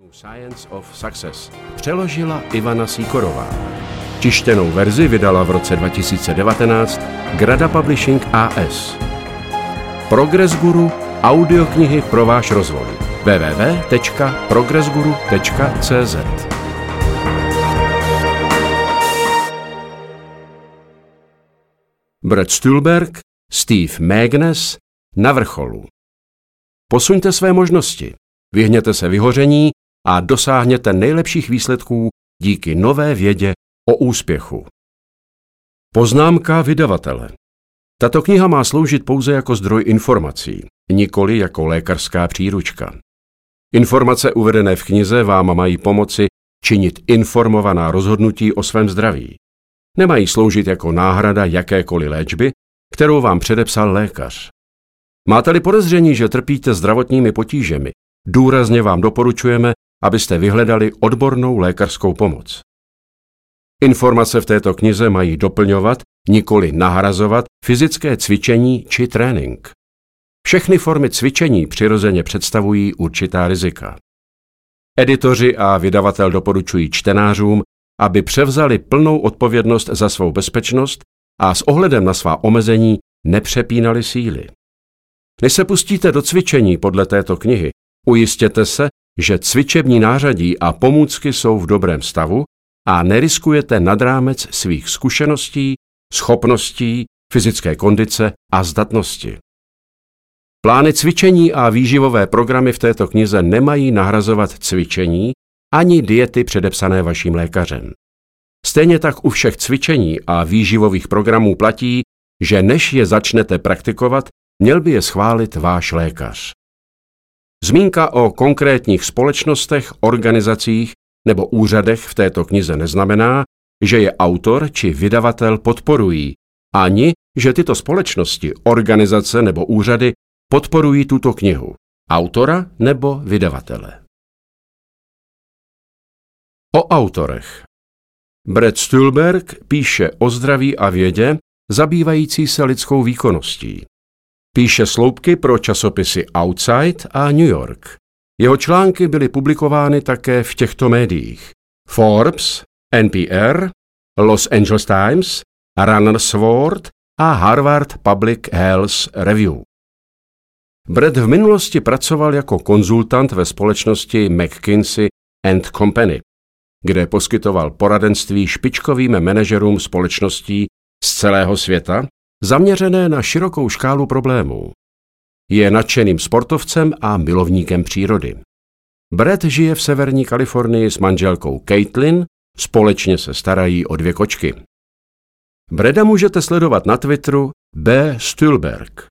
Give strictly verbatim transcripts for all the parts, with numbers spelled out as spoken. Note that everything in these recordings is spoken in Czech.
Science of Success přeložila Ivana Sýkorová. Tištěnou verzi vydala v roce dva tisíce devatenáct Grada Publishing A S. Progress Guru – audioknihy pro váš rozvoj. w w w tečka progress guru tečka c z Brad Stulberg, Steve Magness, na vrcholu. Posuňte své možnosti, vyhněte se vyhoření a dosáhněte nejlepších výsledků díky nové vědě o úspěchu. Poznámka vydavatele. Tato kniha má sloužit pouze jako zdroj informací, nikoli jako lékařská příručka. Informace uvedené v knize vám mají pomoci činit informovaná rozhodnutí o svém zdraví. Nemají sloužit jako náhrada jakékoliv léčby, kterou vám předepsal lékař. Máte-li podezření, že trpíte zdravotními potížemi, důrazně vám doporučujeme, abyste vyhledali odbornou lékařskou pomoc. Informace v této knize mají doplňovat, nikoli nahrazovat fyzické cvičení či trénink. Všechny formy cvičení přirozeně představují určitá rizika. Editoři a vydavatel doporučují čtenářům, aby převzali plnou odpovědnost za svou bezpečnost a s ohledem na svá omezení nepřepínali síly. Než se pustíte do cvičení podle této knihy, ujistěte se, že cvičební nářadí a pomůcky jsou v dobrém stavu a neriskujete nad rámec svých zkušeností, schopností, fyzické kondice a zdatnosti. Plány cvičení a výživové programy v této knize nemají nahrazovat cvičení ani diety předepsané vaším lékařem. Stejně tak u všech cvičení a výživových programů platí, že než je začnete praktikovat, měl by je schválit váš lékař. Zmínka o konkrétních společnostech, organizacích nebo úřadech v této knize neznamená, že je autor či vydavatel podporují, ani že tyto společnosti, organizace nebo úřady podporují tuto knihu, autora nebo vydavatele. O autorech. Brad Stulberg píše o zdraví a vědě, zabývající se lidskou výkonností. Píše sloupky pro časopisy Outside a New York. Jeho články byly publikovány také v těchto médiích: Forbes, N P R, Los Angeles Times, Runner's World a Harvard Public Health Review. Brad v minulosti pracoval jako konzultant ve společnosti McKinsey and Company, kde poskytoval poradenství špičkovým manažerům společností z celého světa, zaměřené na širokou škálu problémů. Je nadšeným sportovcem a milovníkem přírody. Brad žije v severní Kalifornii s manželkou Caitlin, společně se starají o dvě kočky. Brada můžete sledovat na Twitteru B. Stulberg.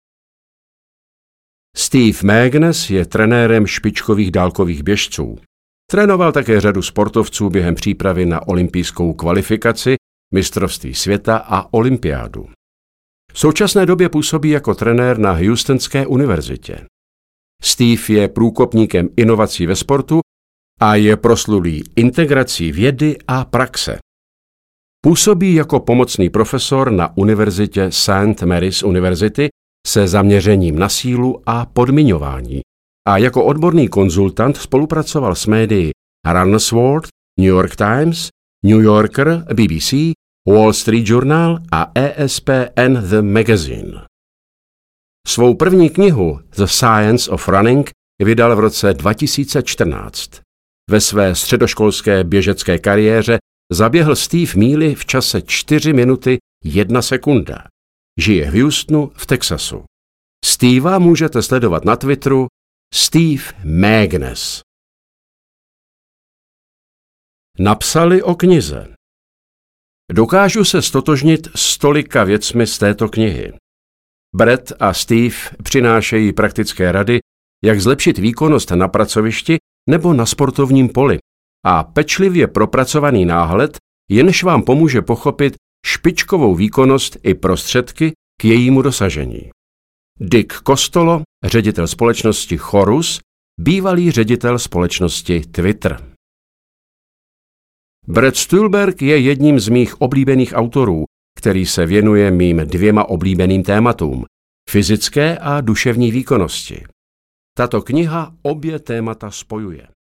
Steve Magness je trenérem špičkových dálkových běžců. Trénoval také řadu sportovců během přípravy na olympijskou kvalifikaci, mistrovství světa a olympiádu. V současné době působí jako trenér na Houstonské univerzitě. Steve je průkopníkem inovací ve sportu a je proslulý integrací vědy a praxe. Působí jako pomocný profesor na univerzitě Saint Mary's University se zaměřením na sílu a podmiňování a jako odborný konzultant spolupracoval s médii Runner's World, New York Times, New Yorker, B B C, Wall Street Journal a E S P N The Magazine. Svou první knihu The Science of Running vydal v roce dva tisíce čtrnáct. Ve své středoškolské běžecké kariéře zaběhl Steve míli v čase čtyři minuty jedna sekunda. Žije v Houstonu v Texasu. Steva můžete sledovat na Twitteru Steve Magness. Napsali o knize. Dokážu se stotožnit s tolika věcmi z této knihy. Brad a Steve přinášejí praktické rady, jak zlepšit výkonnost na pracovišti nebo na sportovním poli a pečlivě propracovaný náhled, jenž vám pomůže pochopit špičkovou výkonnost i prostředky k jejímu dosažení. Dick Costolo, ředitel společnosti Chorus, bývalý ředitel společnosti Twitter. Brad Stulberg je jedním z mých oblíbených autorů, který se věnuje mým dvěma oblíbeným tématům – fyzické a duševní výkonnosti. Tato kniha obě témata spojuje.